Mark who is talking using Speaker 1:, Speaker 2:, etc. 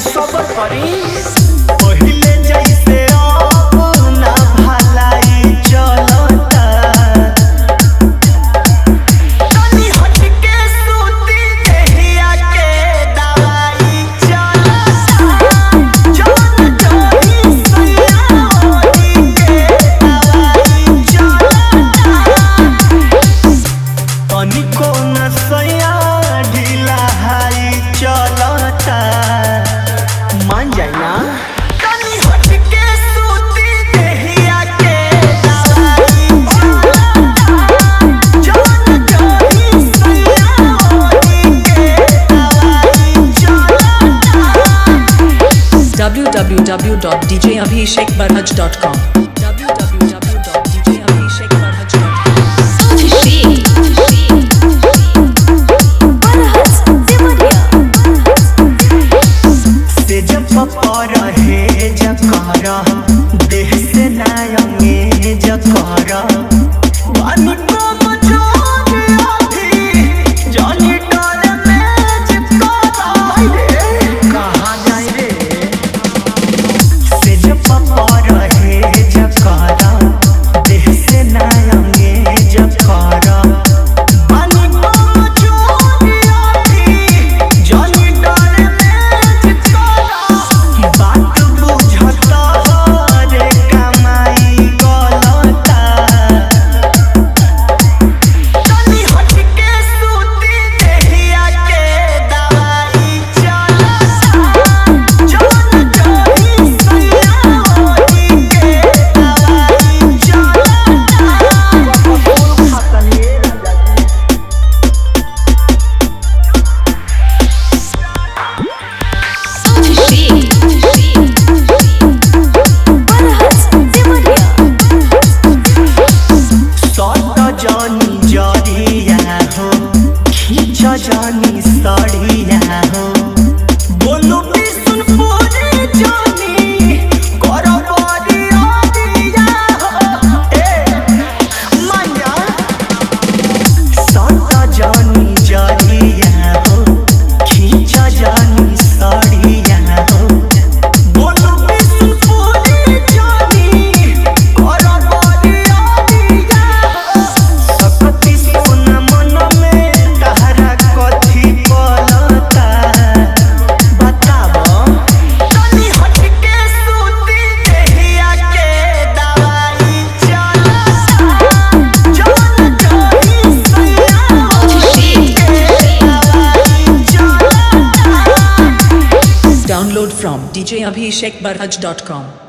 Speaker 1: सबर करी पहिले जैसे अब ना भलाई चलता तनी हट के सूती देहिया के दवाई चलता जान जाई सयारी के दवाई चलता तनी को न सया ढीला हाई चलता मान जाए ना तनी हट के सूती देहिया के दवाई चलता जान जाई सयारी के दवाई चलता
Speaker 2: www.djabhishekbarhaj.com www.djabhishekbarhaj.com
Speaker 1: से जब रहे जकरा देह से नायंगे जकरा वानी को मचोर आधी जानी डर में चिपका कहाँ जाए रे से जब रहे जकरा देह से नायंगे जकरा वानी को मचोर आधी जानी डर में चिपका बात बुझता रे कमाई गलता तनी हट के सूती देहिया के दवाई चलता जान जाई सयारी के दवाई चलता सट जानी जरिया हो खींच जानी सड़िया हो बोलो बिसुन पूरी जानी कर बरिया दिया हो ए माया सट जानी जरिया हो खींच जानी सड़िया हो बोलो बिसुन पूरी जानी कर बरिया दिया हो सकती सुन मन में तहरा कथी पलता बताबो तनी हट के सूती देहिया के दवाई चलता जान जाई सयारी के दवाई चलता
Speaker 2: Download from djabhishekbarhaj.com